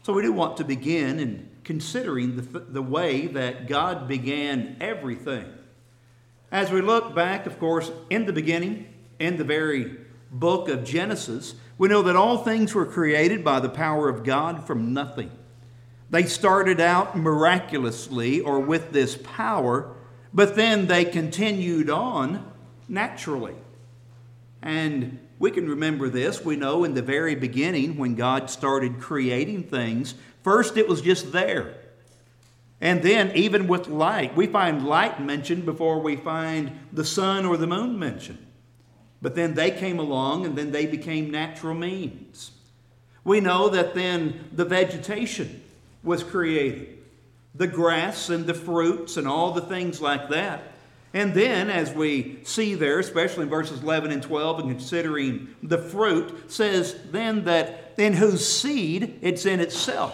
So we do want to begin in considering the way that God began everything. As we look back, of course, in the beginning, in the very book of Genesis, we know that all things were created by the power of God from nothing. They started out miraculously or with this power, but then they continued on naturally. And we can remember this. We know in the very beginning when God started creating things, first it was just there. And then even with light, we find light mentioned before we find the sun or the moon mentioned. But then they came along and then they became natural means. We know that then the vegetation was created. The grass and the fruits and all the things like that. And then, as we see there, especially in verses 11 and 12, and considering the fruit, says then that in whose seed it's in itself.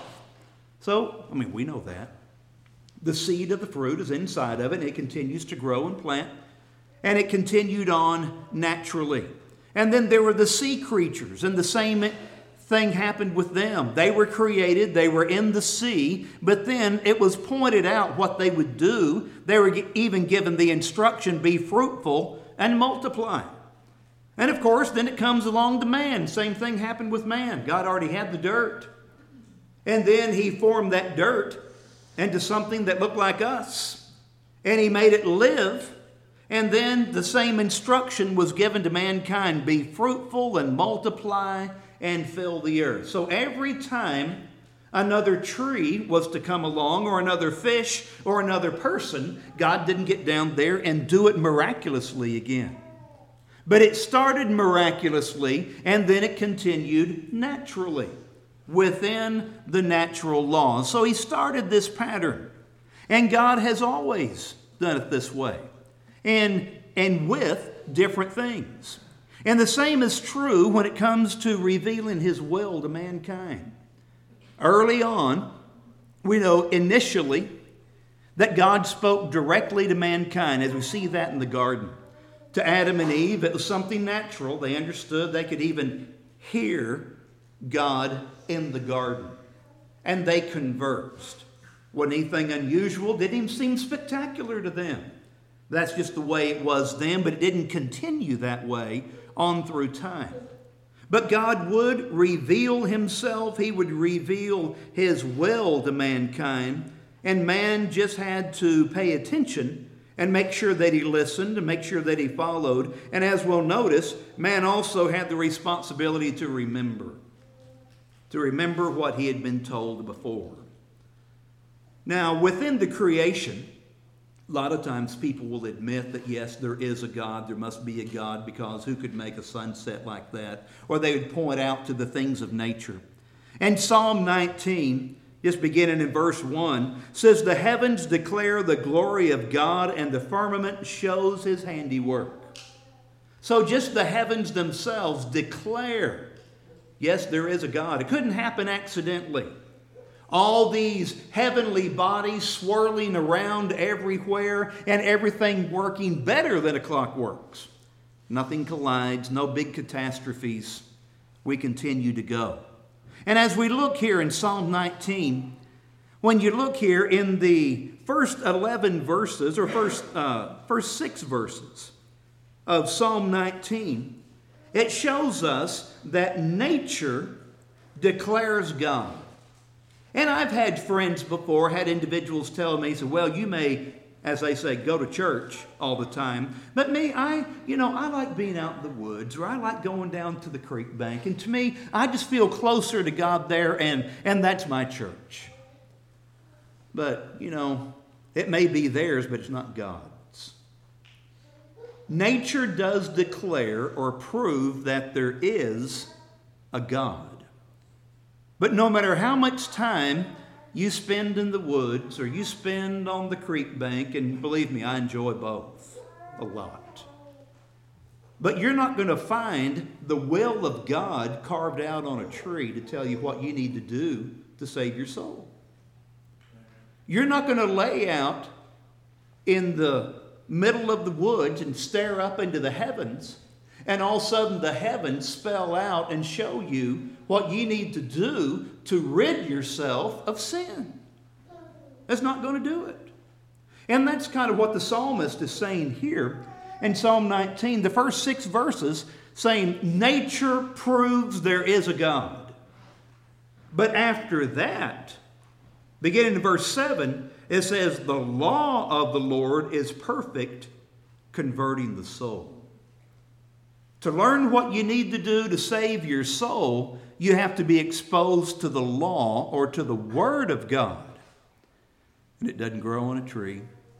So, we know that. The seed of the fruit is inside of it, and it continues to grow and plant, and it continued on naturally. And then there were the sea creatures, and the same thing happened with them. They were created, they were in the sea, but then it was pointed out what they would do. They were even given the instruction, be fruitful and multiply. And of course, then it comes along to man. Same thing happened with man. God already had the dirt. And then he formed that dirt into something that looked like us. And he made it live. And then the same instruction was given to mankind, be fruitful and multiply and fill the earth. So every time another tree was to come along, or another fish, or another person, God didn't get down there and do it miraculously again. But it started miraculously, and then it continued naturally within the natural laws. So he started this pattern. And God has always done it this way. And with different things. And the same is true when it comes to revealing his will to mankind. Early on, we know initially that God spoke directly to mankind, as we see that in the garden. To Adam and Eve, it was something natural. They understood. They could even hear God in the garden. And they conversed. Wasn't anything unusual. Didn't even seem spectacular to them. That's just the way it was then, but it didn't continue that way on through time. But God would reveal himself. He would reveal his will to mankind. And man just had to pay attention and make sure that he listened and make sure that he followed. And as we'll notice, man also had the responsibility to remember what he had been told before. Now, within the creation, a lot of times people will admit that, yes, there is a God, there must be a God, because who could make a sunset like that? Or they would point out to the things of nature. And Psalm 19, just beginning in verse 1, says, the heavens declare the glory of God, and the firmament shows his handiwork. So just the heavens themselves declare, yes, there is a God. It couldn't happen accidentally. All these heavenly bodies swirling around everywhere and everything working better than a clock works. Nothing collides, no big catastrophes. We continue to go. And as we look here in Psalm 19, when you look here in the first 11 verses, or first 6 verses of Psalm 19, it shows us that nature declares God. And I've had friends before, had individuals tell me, so, well, you may, as they say, go to church all the time. But me, I like being out in the woods, or I like going down to the creek bank. And to me, I just feel closer to God there, and that's my church. But, it may be theirs, but it's not God's. Nature does declare or prove that there is a God. But no matter how much time you spend in the woods or you spend on the creek bank, and believe me, I enjoy both a lot. But you're not going to find the will of God carved out on a tree to tell you what you need to do to save your soul. You're not going to lay out in the middle of the woods and stare up into the heavens, and all of a sudden the heavens spell out and show you what you need to do to rid yourself of sin. It's not going to do it. And that's kind of what the psalmist is saying here in Psalm 19. The first 6 verses saying, nature proves there is a God. But after that, beginning in verse 7, it says, the law of the Lord is perfect, converting the soul. To learn what you need to do to save your soul, you have to be exposed to the law or to the Word of God. And it doesn't grow on a tree.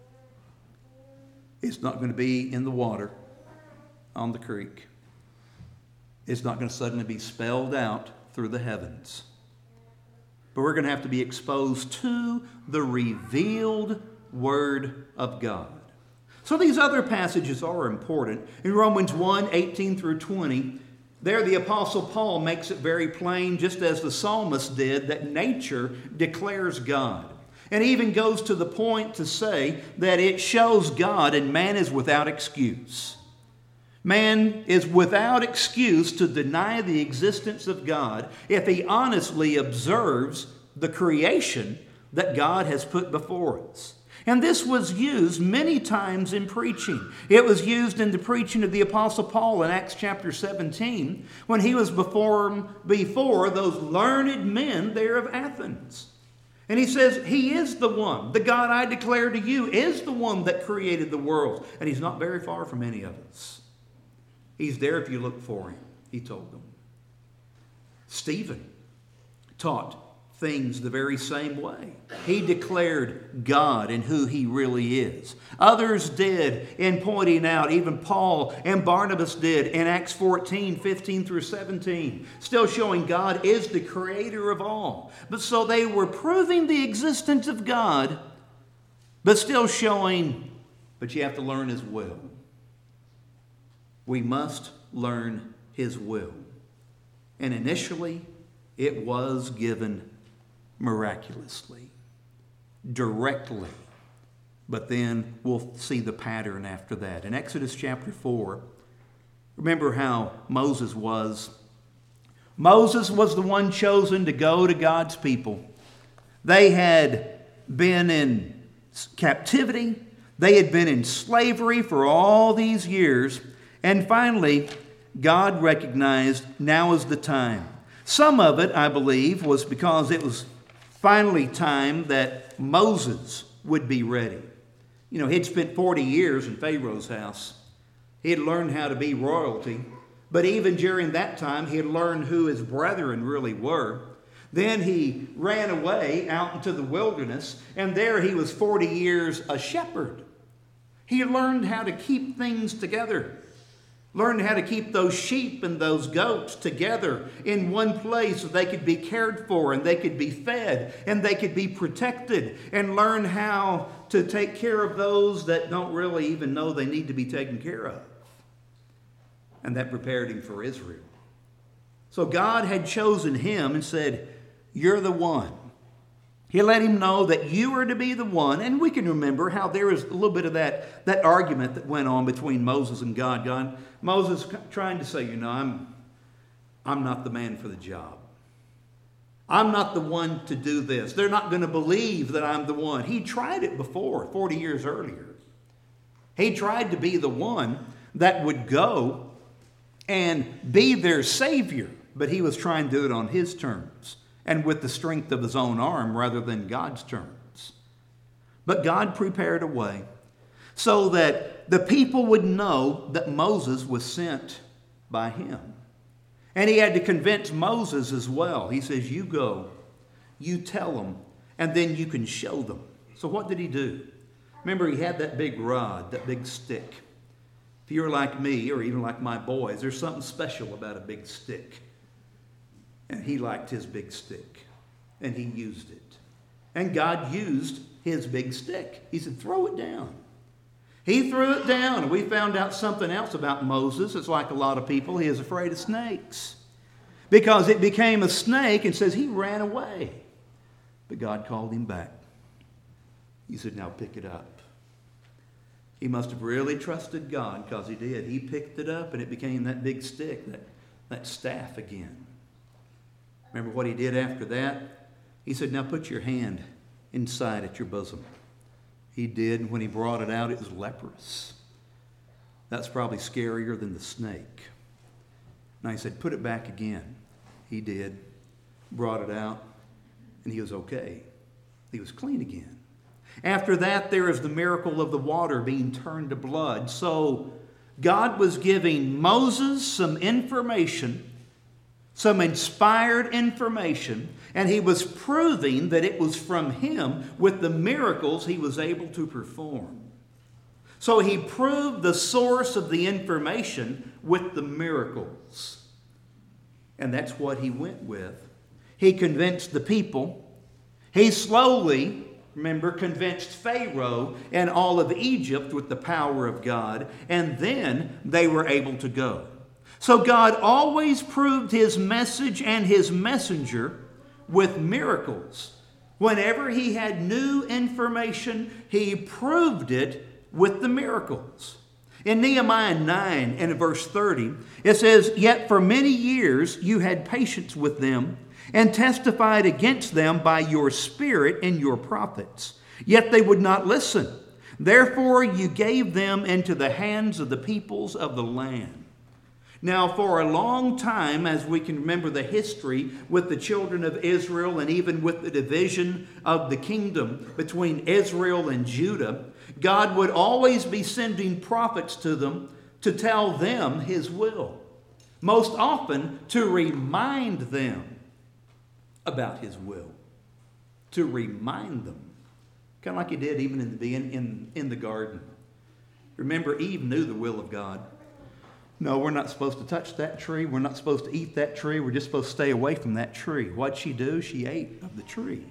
It's not going to be in the water on the creek. It's not going to suddenly be spelled out through the heavens. But we're going to have to be exposed to the revealed Word of God. So these other passages are important. In Romans 1, 18 through 20, there the Apostle Paul makes it very plain, just as the psalmist did, that nature declares God. And even goes to the point to say that it shows God and man is without excuse. Man is without excuse to deny the existence of God if he honestly observes the creation that God has put before us. And this was used many times in preaching. It was used in the preaching of the Apostle Paul in Acts chapter 17 when he was before those learned men there of Athens. And he says, he is the one. The God I declare to you is the one that created the world. And he's not very far from any of us. He's there if you look for him, he told them. Stephen taught things the very same way. He declared God and who he really is. Others did in pointing out, even Paul and Barnabas did in Acts 14, 15 through 17, still showing God is the creator of all. But so they were proving the existence of God, but still showing, but you have to learn his will. We must learn his will. And initially, it was given miraculously, directly. But then we'll see the pattern after that. In Exodus chapter 4, remember how Moses was. Moses was the one chosen to go to God's people. They had been in captivity. They had been in slavery for all these years. And finally, God recognized now is the time. Some of it, I believe, was because it was finally time that Moses would be ready. You know, he'd spent 40 years in Pharaoh's house. He had learned how to be royalty. But even during that time, he had learned who his brethren really were. Then he ran away out into the wilderness, and there he was 40 years a shepherd. He learned how to keep things together. Learned how to keep those sheep and those goats together in one place so they could be cared for and they could be fed and they could be protected, and learn how to take care of those that don't really even know they need to be taken care of. And that prepared him for Israel. So God had chosen him and said, you're the one. He let him know that you were to be the one. And we can remember how there was a little bit of that argument that went on between Moses and God. Moses trying to say, I'm not the man for the job. I'm not the one to do this. They're not going to believe that I'm the one. He tried it before, 40 years earlier. He tried to be the one that would go and be their Savior. But he was trying to do it on his terms and with the strength of his own arm rather than God's terms. But God prepared a way so that the people would know that Moses was sent by him. And he had to convince Moses as well. He says, you go, you tell them, and then you can show them. So what did he do? Remember, he had that big rod, that big stick. If you're like me, or even like my boys, there's something special about a big stick. And he liked his big stick, and he used it. And God used his big stick. He said, throw it down. He threw it down, and we found out something else about Moses. It's like a lot of people, he is afraid of snakes. Because it became a snake, and says he ran away. But God called him back. He said, now pick it up. He must have really trusted God, because he did. He picked it up, and it became that big stick, that staff again. Remember what he did after that? He said, now put your hand inside at your bosom. He did, and when he brought it out, it was leprous. That's probably scarier than the snake. Now he said, put it back again. He did, brought it out, and he was okay. He was clean again. After that, there is the miracle of the water being turned to blood. So God was giving Moses some information, some inspired information, and he was proving that it was from him with the miracles he was able to perform. So he proved the source of the information with the miracles. And that's what he went with. He convinced the people. He slowly, remember, convinced Pharaoh and all of Egypt with the power of God. And then they were able to go. So God always proved his message and his messenger with miracles. Whenever he had new information, he proved it with the miracles. In Nehemiah 9 and verse 30, it says, "Yet for many years you had patience with them and testified against them by your spirit and your prophets. Yet they would not listen. Therefore you gave them into the hands of the peoples of the land." Now, for a long time, as we can remember the history with the children of Israel and even with the division of the kingdom between Israel and Judah, God would always be sending prophets to them to tell them his will. Most often to remind them about his will. To remind them. Kind of like he did even in the garden. Remember, Eve knew the will of God. No, we're not supposed to touch that tree. We're not supposed to eat that tree. We're just supposed to stay away from that tree. What'd she do? She ate of the tree.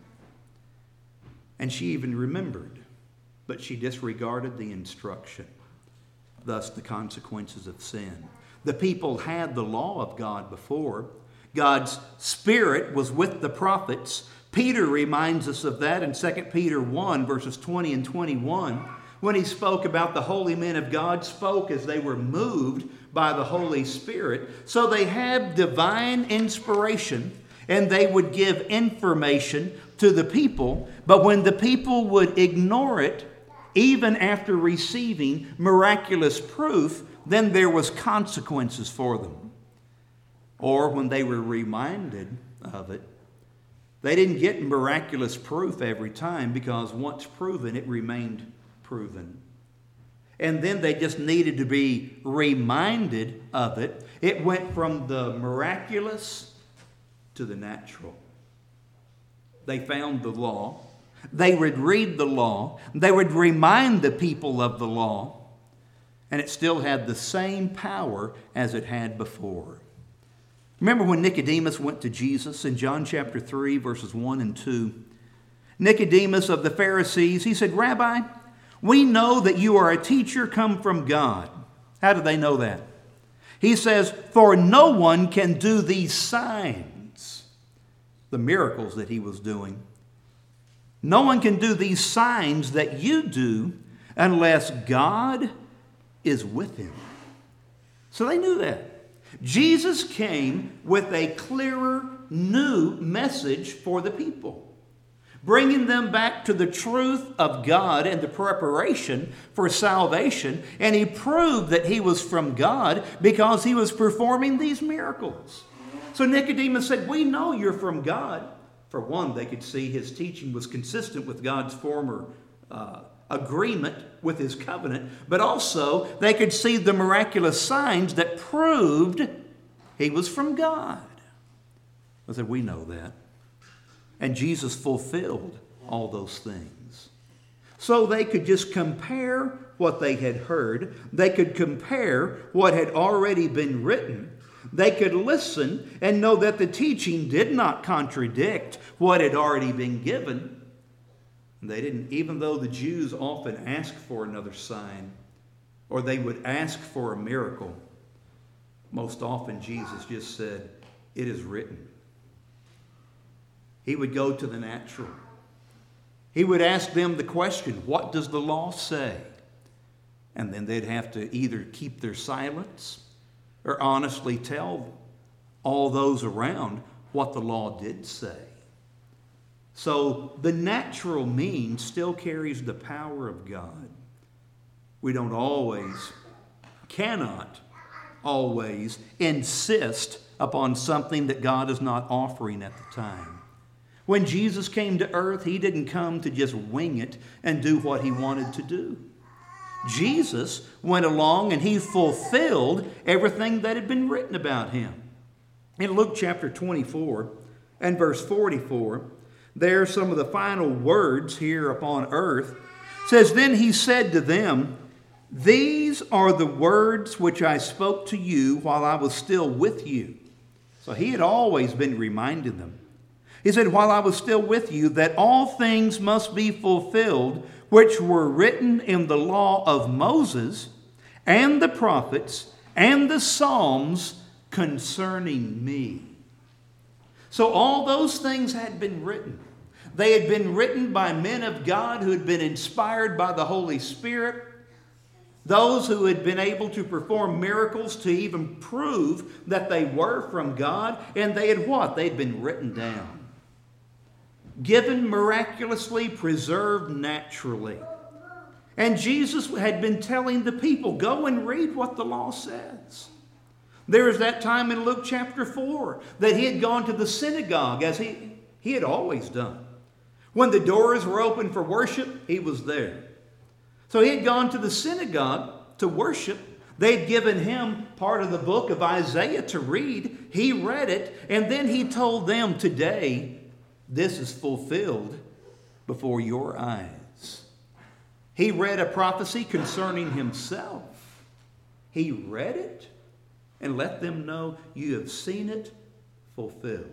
And she even remembered, but she disregarded the instruction. Thus, the consequences of sin. The people had the law of God before. God's Spirit was with the prophets. Peter reminds us of that in 2 Peter 1, verses 20 and 21. When he spoke about the holy men of God, spoke as they were moved by the Holy Spirit. So they had divine inspiration, and they would give information to the people. But when the people would ignore it, even after receiving miraculous proof, then there was consequences for them. Or when they were reminded of it, they didn't get miraculous proof every time, because once proven, it remained proven. And then they just needed to be reminded of it. It went from the miraculous to the natural. They found the law. They would read the law. They would remind the people of the law. And it still had the same power as it had before. Remember when Nicodemus went to Jesus in John chapter 3, verses 1 and 2? Nicodemus of the Pharisees, he said, "Rabbi, we know that you are a teacher come from God." How do they know that? He says, "For no one can do these signs," the miracles that he was doing. "No one can do these signs that you do unless God is with him." So they knew that. Jesus came with a clearer, new message for the people, bringing them back to the truth of God and the preparation for salvation. And he proved that he was from God because he was performing these miracles. So Nicodemus said, "We know you're from God." For one, they could see his teaching was consistent with God's former agreement with his covenant, but also they could see the miraculous signs that proved he was from God. I said, we know that. And Jesus fulfilled all those things. So they could just compare what they had heard. They could compare what had already been written. They could listen and know that the teaching did not contradict what had already been given. They didn't, even though the Jews often asked for another sign, or they would ask for a miracle, most often Jesus just said, "It is written." He would go to the natural. He would ask them the question, "What does the law say?" And then they'd have to either keep their silence or honestly tell all those around what the law did say. So the natural means still carries the power of God. We don't always, cannot always insist upon something that God is not offering at the time. When Jesus came to earth, he didn't come to just wing it and do what he wanted to do. Jesus went along and he fulfilled everything that had been written about him. In Luke chapter 24 and verse 44, there are some of the final words here upon earth. It says, "Then he said to them, 'These are the words which I spoke to you while I was still with you.'" So he had always been reminding them. He said, "While I was still with you, that all things must be fulfilled which were written in the law of Moses and the prophets and the Psalms concerning me." So all those things had been written. They had been written by men of God who had been inspired by the Holy Spirit, those who had been able to perform miracles to even prove that they were from God, and they had what? They had been written down. Given miraculously, preserved naturally. And Jesus had been telling the people, go and read what the law says. There was that time in Luke chapter 4 that he had gone to the synagogue as he had always done. When the doors were open for worship, he was there. So he had gone to the synagogue to worship. They had given him part of the book of Isaiah to read. He read it, and then he told them, today, this is fulfilled before your eyes. He read a prophecy concerning himself. He read it and let them know, you have seen it fulfilled.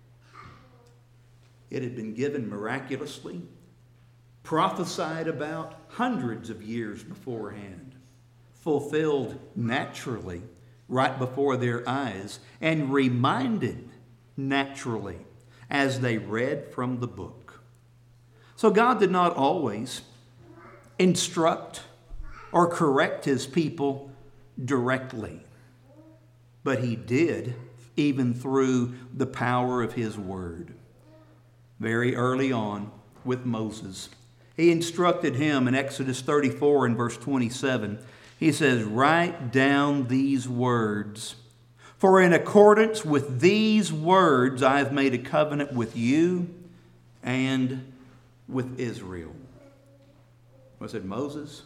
It had been given miraculously, prophesied about hundreds of years beforehand, fulfilled naturally right before their eyes, and reminded naturally as they read from the book. So God did not always instruct or correct his people directly, but he did even through the power of his word. Very early on with Moses, he instructed him in Exodus 34 and verse 27. He says, "Write down these words, for in accordance with these words I have made a covenant with you and with Israel." I said, Moses,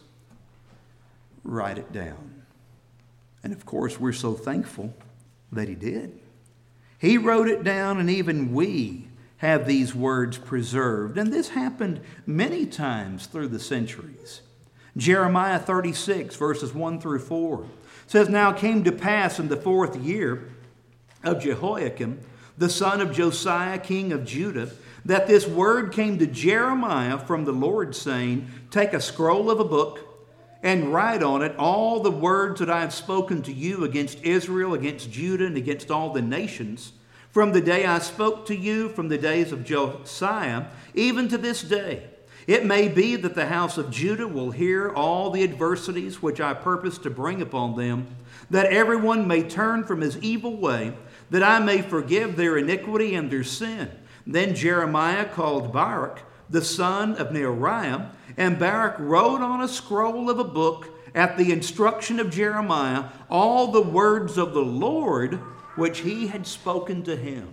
write it down. And of course, we're so thankful that he did. He wrote it down, and even we have these words preserved. And this happened many times through the centuries. Jeremiah 36, verses 1 through 4 says, "Now it came to pass in the 4th year of Jehoiakim, the son of Josiah, king of Judah, that this word came to Jeremiah from the Lord, saying, Take a scroll of a book and write on it all the words that I have spoken to you against Israel, against Judah, and against all the nations, from the day I spoke to you, from the days of Josiah, even to this day. It may be that the house of Judah will hear all the adversities which I purpose to bring upon them, that everyone may turn from his evil way, that I may forgive their iniquity and their sin." Then Jeremiah called Baruch, the son of Neriah, and Baruch wrote on a scroll of a book at the instruction of Jeremiah all the words of the Lord which he had spoken to him.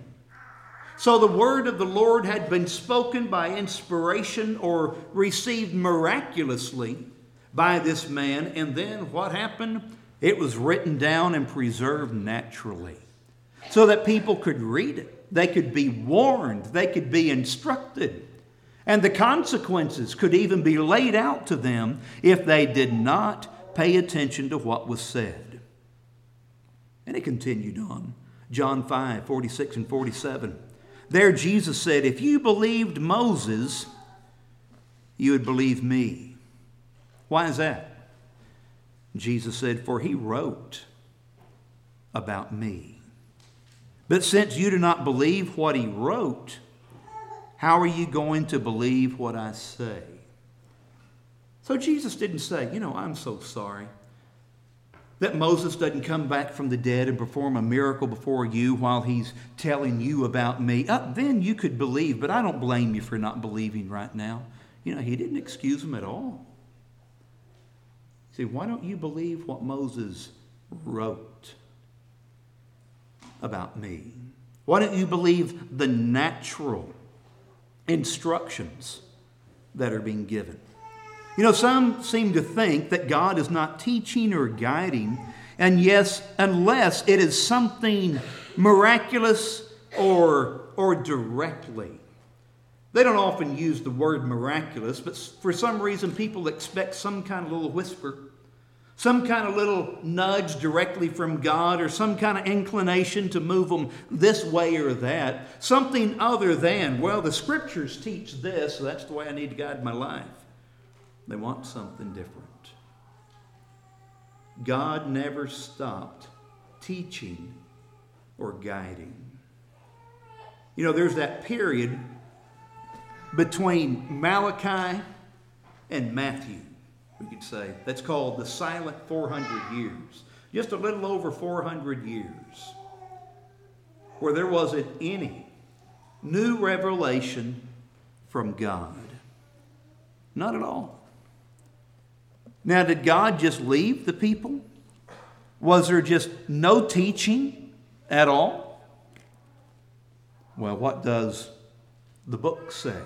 So the word of the Lord had been spoken by inspiration or received miraculously by this man. And then what happened? It was written down and preserved naturally so that people could read it. They could be warned. They could be instructed. And the consequences could even be laid out to them if they did not pay attention to what was said. And it continued on. John 5, 46 and 47. There Jesus said, "If you believed Moses, you would believe me." Why is that? Jesus said, "For he wrote about me. But since you do not believe what he wrote, how are you going to believe what I say?" So Jesus didn't say, "I'm so sorry. that Moses doesn't come back from the dead and perform a miracle before you while he's telling you about me, then you could believe, but I don't blame you for not believing right now. He didn't excuse them at all. See, why don't you believe what Moses wrote about me? Why don't you believe the natural instructions that are being given? Some seem to think that God is not teaching or guiding, and yes, unless it is something miraculous or directly. They don't often use the word miraculous, but for some reason people expect some kind of little whisper, some kind of little nudge directly from God, or some kind of inclination to move them this way or that. Something other than, well, the Scriptures teach this, so that's the way I need to guide my life. They want something different. God never stopped teaching or guiding. There's that period between Malachi and Matthew, we could say. That's called the silent 400 years. Just a little over 400 years where there wasn't any new revelation from God. Not at all. Now, did God just leave the people? Was there just no teaching at all? Well, what does the book say?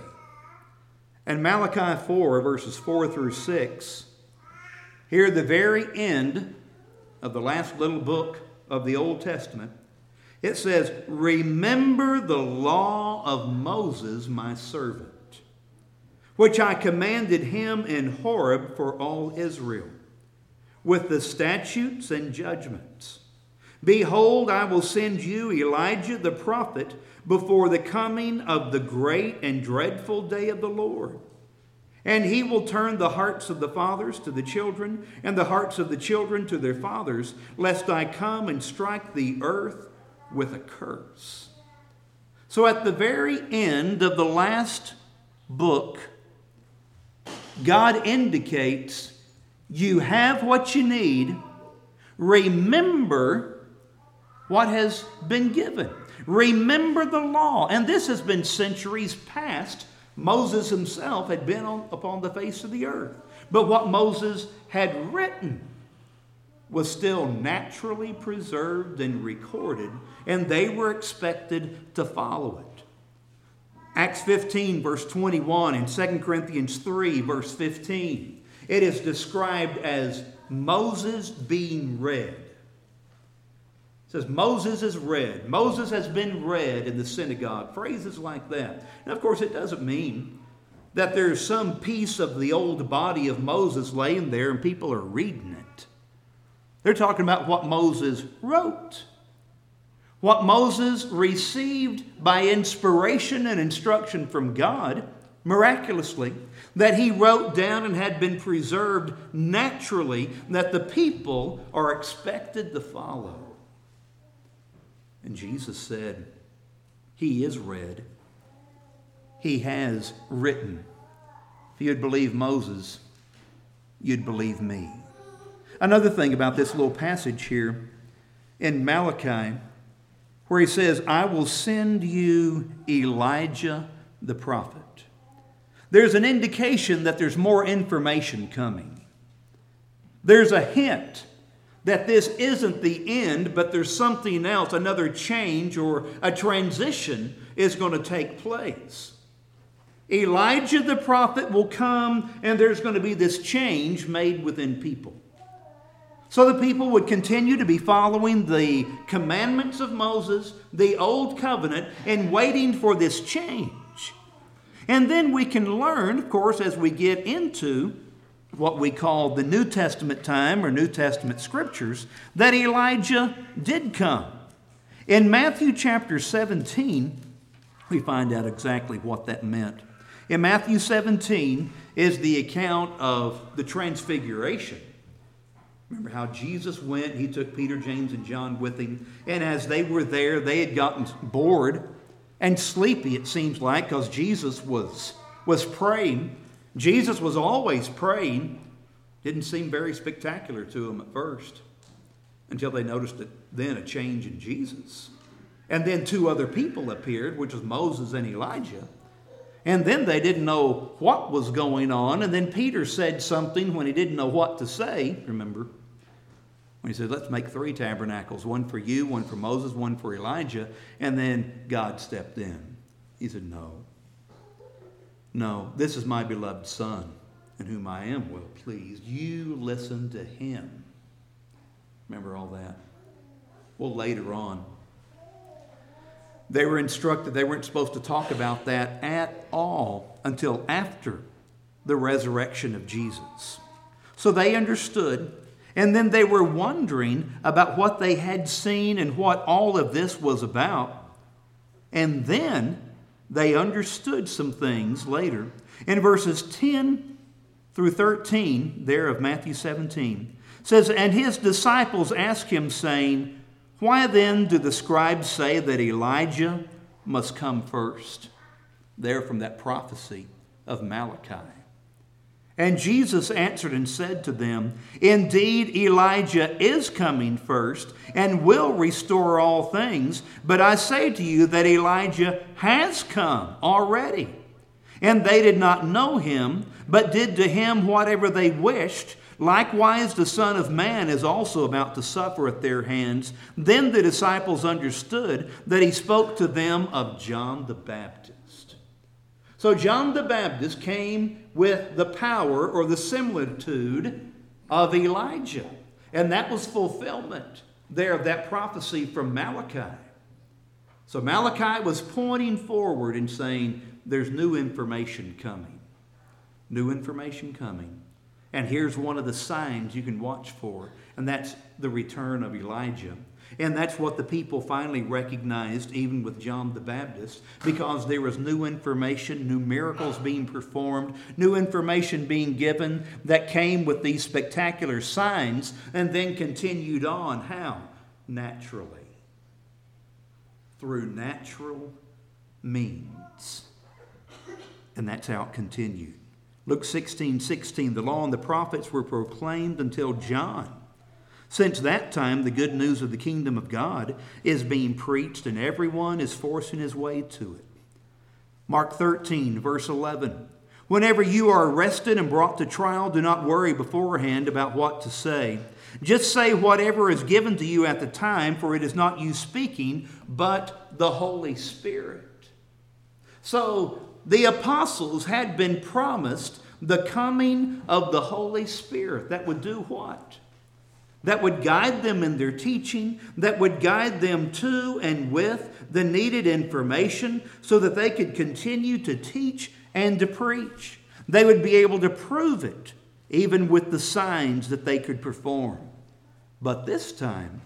In Malachi 4, verses 4 through 6, here at the very end of the last little book of the Old Testament, it says, "Remember the law of Moses, my servant, which I commanded him in Horeb for all Israel, with the statutes and judgments. Behold, I will send you Elijah the prophet before the coming of the great and dreadful day of the Lord. And he will turn the hearts of the fathers to the children, and the hearts of the children to their fathers, lest I come and strike the earth with a curse." So at the very end of the last book, God indicates, you have what you need. Remember what has been given. Remember the law. And this has been centuries past. Moses himself had been upon the face of the earth. But what Moses had written was still naturally preserved and recorded, and they were expected to follow it. Acts 15, verse 21, and 2 Corinthians 3, verse 15. It is described as Moses being read. It says Moses is read. Moses has been read in the synagogue. Phrases like that. And of course, it doesn't mean that there's some piece of the old body of Moses laying there and people are reading it. They're talking about what Moses wrote. What Moses received by inspiration and instruction from God, miraculously, that he wrote down and had been preserved naturally, that the people are expected to follow. And Jesus said, he is read. He has written. If you'd believe Moses, you'd believe me. Another thing about this little passage here in Malachi, where he says, I will send you Elijah the prophet. There's an indication that there's more information coming. There's a hint that this isn't the end, but there's something else, another change or a transition is going to take place. Elijah the prophet will come, and there's going to be this change made within people. So the people would continue to be following the commandments of Moses, the old covenant, and waiting for this change. And then we can learn, of course, as we get into what we call the New Testament time or New Testament scriptures, that Elijah did come. In Matthew chapter 17, we find out exactly what that meant. In Matthew 17 is the account of the transfiguration. Remember how Jesus went, he took Peter, James, and John with him. And as they were there, they had gotten bored and sleepy, it seems like, because Jesus was praying. Jesus was always praying. Didn't seem very spectacular to him at first. until they noticed then a change in Jesus. And then two other people appeared, which was Moses and Elijah. And then they didn't know what was going on. And then Peter said something when he didn't know what to say. Remember? When he said, let's make 3 tabernacles. One for you, one for Moses, one for Elijah. And then God stepped in. He said, no. No, this is my beloved Son, in whom I am well pleased. You listen to him. Remember all that? Well, later on, they were instructed they weren't supposed to talk about that at all until after the resurrection of Jesus. So they understood, and then they were wondering about what they had seen and what all of this was about. And then they understood some things later. In verses 10 through 13 there of Matthew 17, says, and his disciples asked him, saying, why then do the scribes say that Elijah must come first? There from that prophecy of Malachi. And Jesus answered and said to them, indeed, Elijah is coming first and will restore all things. But I say to you that Elijah has come already. And they did not know him, but did to him whatever they wished. Likewise, the Son of Man is also about to suffer at their hands. Then the disciples understood that he spoke to them of John the Baptist. So John the Baptist came with the power or the similitude of Elijah. And that was fulfillment there of that prophecy from Malachi. So Malachi was pointing forward and saying, there's new information coming. New information coming. And here's one of the signs you can watch for, and that's the return of Elijah. And that's what the people finally recognized, even with John the Baptist, because there was new information, new miracles being performed, new information being given that came with these spectacular signs and then continued on. How? Naturally. Through natural means. And that's how it continued. Luke 16:16, the law and the prophets were proclaimed until John. Since that time, the good news of the kingdom of God is being preached, and everyone is forcing his way to it. Mark 13, verse 11. Whenever you are arrested and brought to trial, do not worry beforehand about what to say. Just say whatever is given to you at the time, for it is not you speaking, but the Holy Spirit. So the apostles had been promised the coming of the Holy Spirit that would do what? That would guide them in their teaching, that would guide them to and with the needed information so that they could continue to teach and to preach. They would be able to prove it, even with the signs that they could perform. But this time,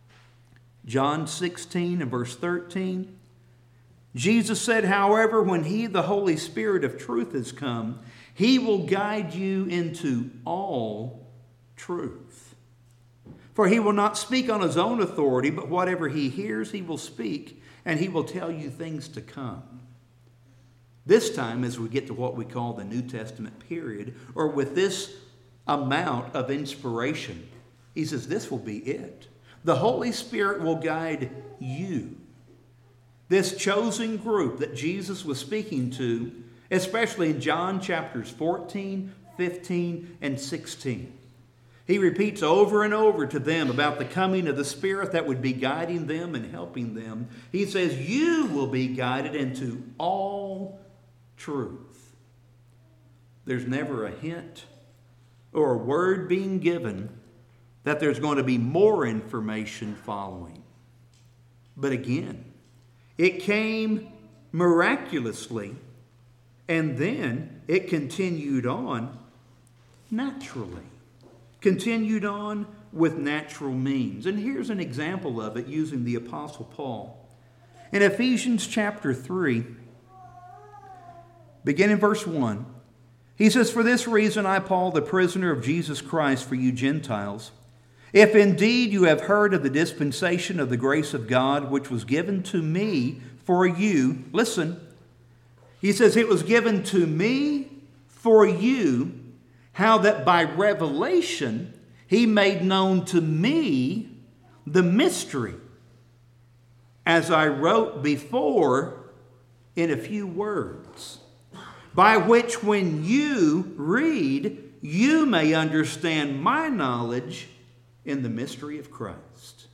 John 16 and verse 13, Jesus said, however, when he, the Holy Spirit of truth, has come, he will guide you into all truth. For he will not speak on his own authority, but whatever he hears, he will speak, and he will tell you things to come. This time, as we get to what we call the New Testament period, or with this amount of inspiration, he says this will be it. The Holy Spirit will guide you. This chosen group that Jesus was speaking to, especially in John chapters 14, 15, and 16. He repeats over and over to them about the coming of the Spirit that would be guiding them and helping them. He says, you will be guided into all truth. There's never a hint or a word being given that there's going to be more information following. But again, it came miraculously, and then it continued on naturally. Continued on with natural means. And here's an example of it using the Apostle Paul. In Ephesians chapter 3, beginning verse 1, he says, for this reason I, Paul, the prisoner of Jesus Christ for you Gentiles, if indeed you have heard of the dispensation of the grace of God, which was given to me for you, listen, he says, it was given to me for you, how that by revelation he made known to me the mystery, as I wrote before in a few words, by which when you read, you may understand my knowledge in the mystery of Christ.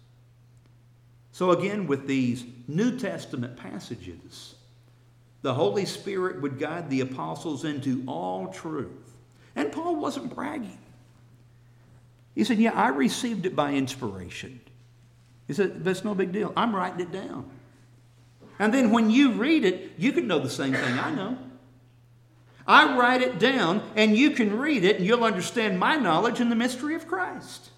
So again, with these New Testament passages, the Holy Spirit would guide the apostles into all truth. And Paul wasn't bragging. He said, yeah, I received it by inspiration. He said, that's no big deal. I'm writing it down. And then when you read it, you can know the same thing I know. I write it down, and you can read it, and you'll understand my knowledge in the mystery of Christ.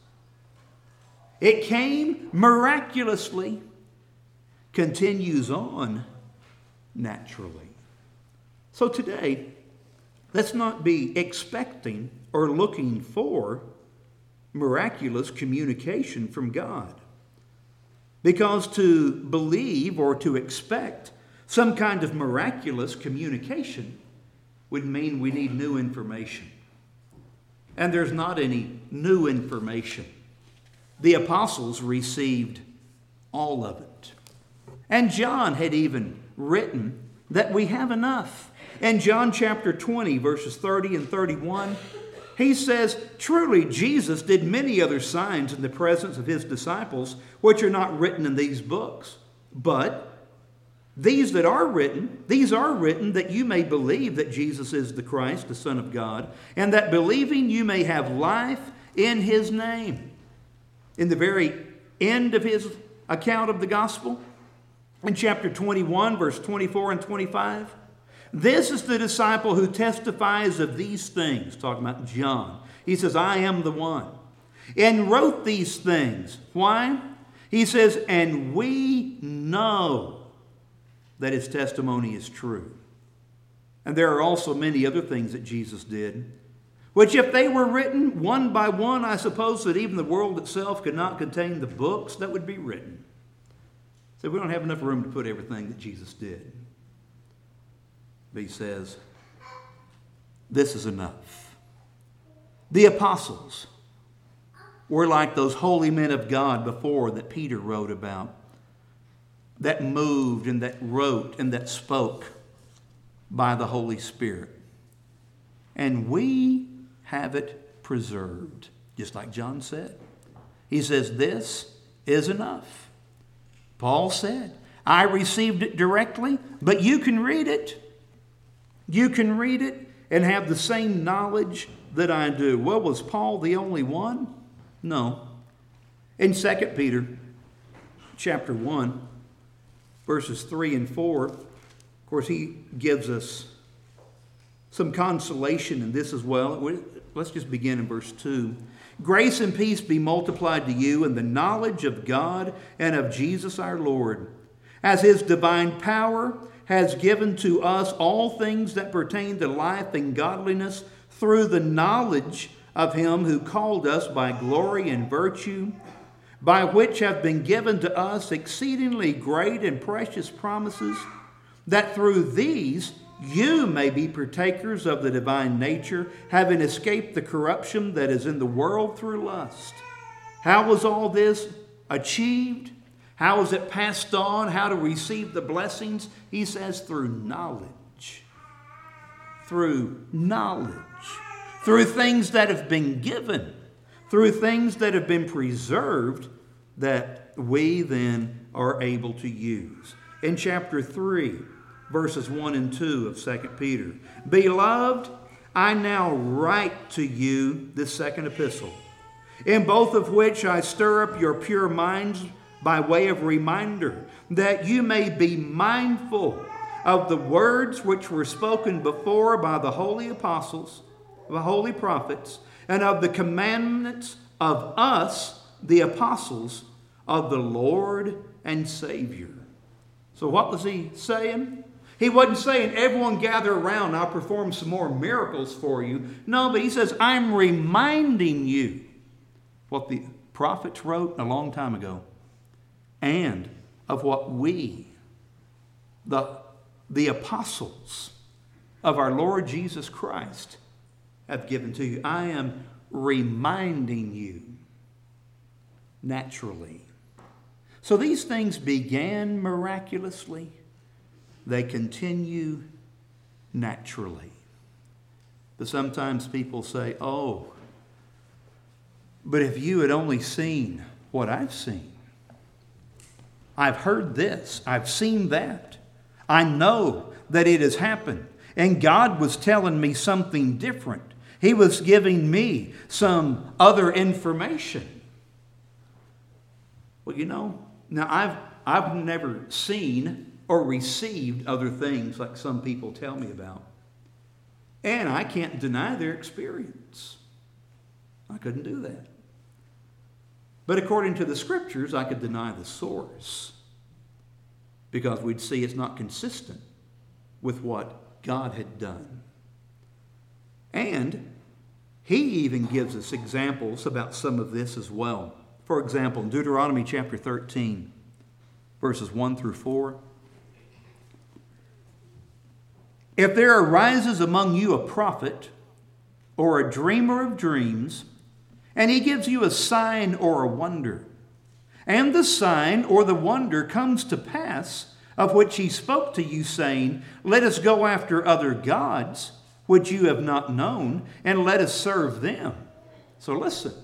It came miraculously, continues on naturally. So today, let's not be expecting or looking for miraculous communication from God. Because to believe or to expect some kind of miraculous communication would mean we need new information. And there's not any new information. The apostles received all of it. And John had even written that we have enough. In John chapter 20, verses 30 and 31, he says, truly Jesus did many other signs in the presence of his disciples, which are not written in these books. But these are written that you may believe that Jesus is the Christ, the Son of God, and that believing you may have life in his name. In the very end of his account of the gospel, in chapter 21, verse 24 and 25, this is the disciple who testifies of these things, talking about John. He says, I am the one, and wrote these things. Why? He says, and we know that his testimony is true. And there are also many other things that Jesus did, which if they were written one by one, I suppose that even the world itself could not contain the books that would be written. So we don't have enough room to put everything that Jesus did. But he says, this is enough. The apostles were like those holy men of God before that Peter wrote about, that moved and that wrote and that spoke by the Holy Spirit. And we have it preserved, just like John said. He says, this is enough. Paul said, I received it directly, but you can read it. You can read it and have the same knowledge that I do. Well, was Paul the only one? No. In 2 Peter chapter 1, verses 3 and 4, of course, he gives us some consolation in this as well. Let's just begin in verse 2. Grace and peace be multiplied to you in the knowledge of God and of Jesus our Lord, as his divine power has given to us all things that pertain to life and godliness through the knowledge of him who called us by glory and virtue, by which have been given to us exceedingly great and precious promises, that through these you may be partakers of the divine nature, having escaped the corruption that is in the world through lust. How was all this achieved? How is it passed on? How to receive the blessings? He says through knowledge. Through knowledge. Through things that have been given. Through things that have been preserved that we then are able to use. In chapter 3, verses 1 and 2 of 2 Peter. Beloved, I now write to you this second epistle, in both of which I stir up your pure minds by way of reminder, that you may be mindful of the words which were spoken before by the holy apostles, the holy prophets, and of the commandments of us, the apostles of the Lord and Savior. So what was he saying? He wasn't saying, everyone gather around, I'll perform some more miracles for you. No, but he says, I'm reminding you what the prophets wrote a long time ago, and of what we, the apostles of our Lord Jesus Christ, have given to you. I am reminding you naturally. So these things began miraculously. They continue naturally. But sometimes people say, oh, but if you had only seen what I've seen. I've heard this. I've seen that. I know that it has happened. And God was telling me something different. He was giving me some other information. Well, now I've never seen or received other things like some people tell me about. And I can't deny their experience. I couldn't do that. But according to the Scriptures, I could deny the source because we'd see it's not consistent with what God had done. And he even gives us examples about some of this as well. For example, in Deuteronomy chapter 13, verses 1 through 4. If there arises among you a prophet or a dreamer of dreams, and he gives you a sign or a wonder, and the sign or the wonder comes to pass, of which he spoke to you, saying, let us go after other gods, which you have not known, and let us serve them. So listen.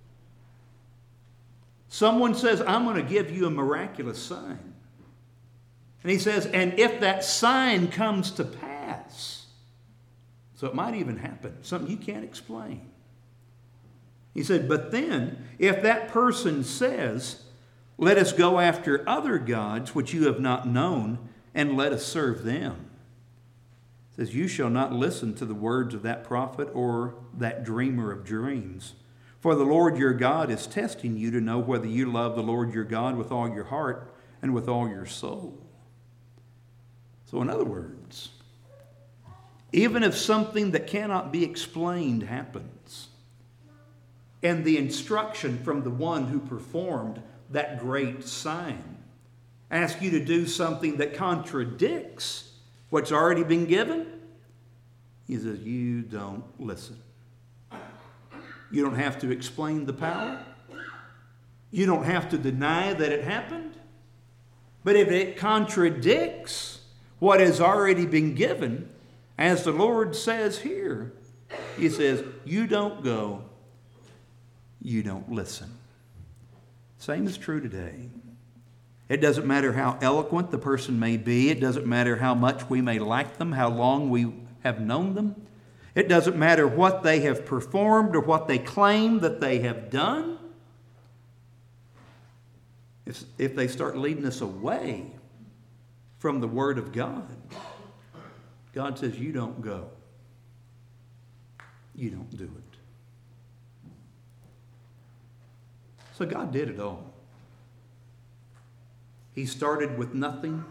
Someone says, I'm going to give you a miraculous sign. And he says, and if that sign comes to pass, so it might even happen, something you can't explain. He said, but then, if that person says, let us go after other gods which you have not known, and let us serve them. It says, you shall not listen to the words of that prophet or that dreamer of dreams. For the Lord your God is testing you to know whether you love the Lord your God with all your heart and with all your soul. So in other words, even if something that cannot be explained happens, and the instruction from the one who performed that great sign asks you to do something that contradicts what's already been given, he says, you don't listen. You don't have to explain the power. You don't have to deny that it happened. But if it contradicts what has already been given, as the Lord says here, he says, you don't go, you don't listen. Same is true today. It doesn't matter how eloquent the person may be. It doesn't matter how much we may like them, how long we have known them. It doesn't matter what they have performed or what they claim that they have done. If they start leading us away from the Word of God, God says, you don't go. You don't do it. So God did it all. He started with nothing.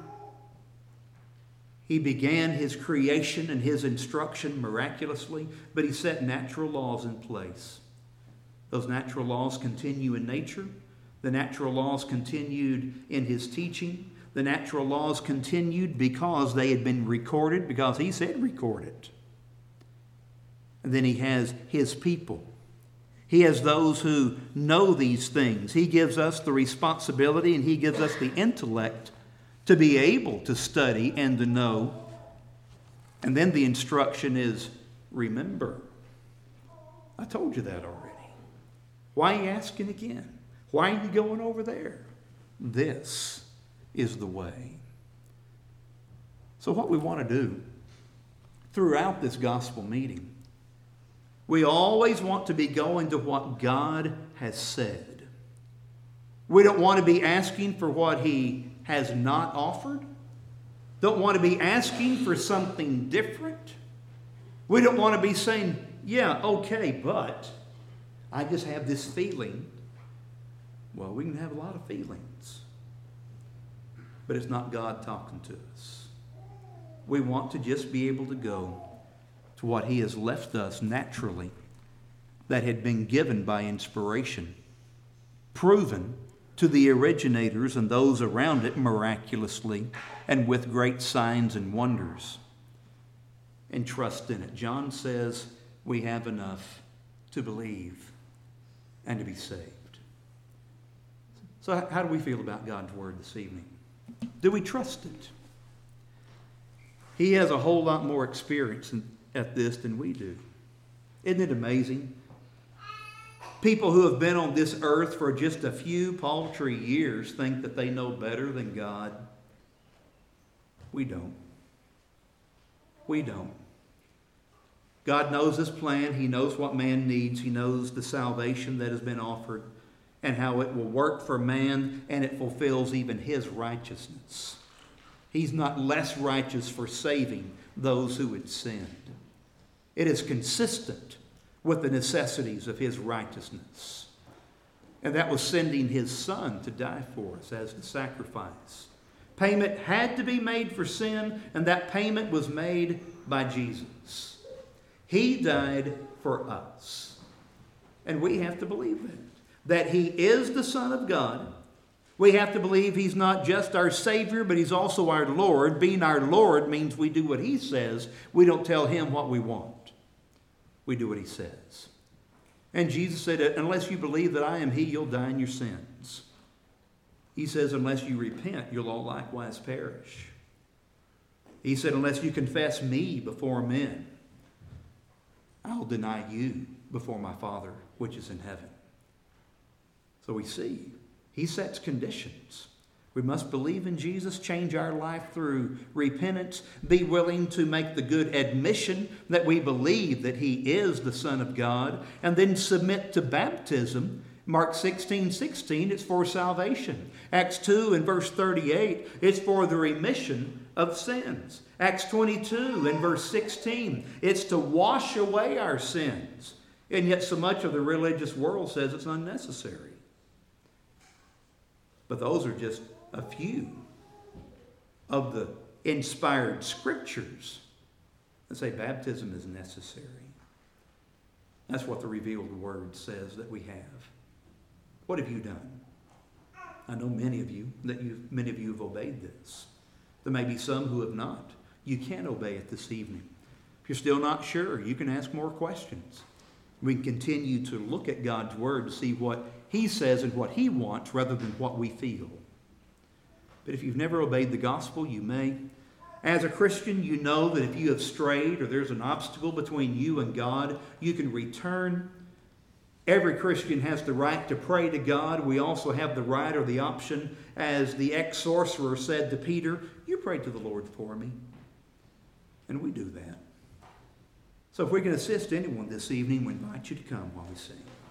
He began his creation and his instruction miraculously, but he set natural laws in place. Those natural laws continue in nature. The natural laws continued in his teaching. The natural laws continued because they had been recorded, because he said record it. And then he has his people. He has those who know these things. He gives us the responsibility and he gives us the intellect to be able to study and to know. And then the instruction is, remember. I told you that already. Why are you asking again? Why are you going over there? This is the way. So what we want to do throughout this gospel meeting, we always want to be going to what God has said. We don't want to be asking for what he has not offered. Don't want to be asking for something different. We don't want to be saying, yeah, okay, but I just have this feeling. Well, we can have a lot of feelings, but it's not God talking to us. We want to just be able to go to what he has left us naturally, that had been given by inspiration, proven to the originators and those around it miraculously and with great signs and wonders, and trust in it. John says we have enough to believe and to be saved. So how do we feel about God's Word this evening? Do we trust it? He has a whole lot more experience at this than we do. Isn't it amazing? People who have been on this earth for just a few paltry years think that they know better than God. We don't. We don't. God knows His plan. He knows what man needs. He knows the salvation that has been offered and how it will work for man, and it fulfills even His righteousness. He's not less righteous for saving those who had sinned. It is consistent with the necessities of His righteousness. And that was sending His Son to die for us as the sacrifice. Payment had to be made for sin, and that payment was made by Jesus. He died for us. And we have to believe that He is the Son of God. We have to believe He's not just our Savior, but He's also our Lord. Being our Lord means we do what He says. We don't tell Him what we want. We do what He says. And Jesus said, unless you believe that I am He, you'll die in your sins. He says, unless you repent, you'll all likewise perish. He said, unless you confess me before men, I'll deny you before my Father which is in heaven. So we see, He sets conditions. We must believe in Jesus, change our life through repentance, be willing to make the good admission that we believe that He is the Son of God, and then submit to baptism. Mark 16:16, it's for salvation. Acts 2 and verse 38, it's for the remission of sins. Acts 22 and verse 16, it's to wash away our sins. And yet so much of the religious world says it's unnecessary. But those are just a few of the inspired scriptures that say baptism is necessary. That's what the revealed word says that we have. What have you done? I know many of you have obeyed this. There may be some who have not. You can obey it this evening. If you're still not sure, you can ask more questions. We can continue to look at God's Word to see what He says and what He wants rather than what we feel. But if you've never obeyed the gospel, you may. As a Christian, you know that if you have strayed or there's an obstacle between you and God, you can return. Every Christian has the right to pray to God. We also have the right or the option, as the ex-sorcerer said to Peter, you pray to the Lord for me. And we do that. So if we can assist anyone this evening, we invite you to come while we sing.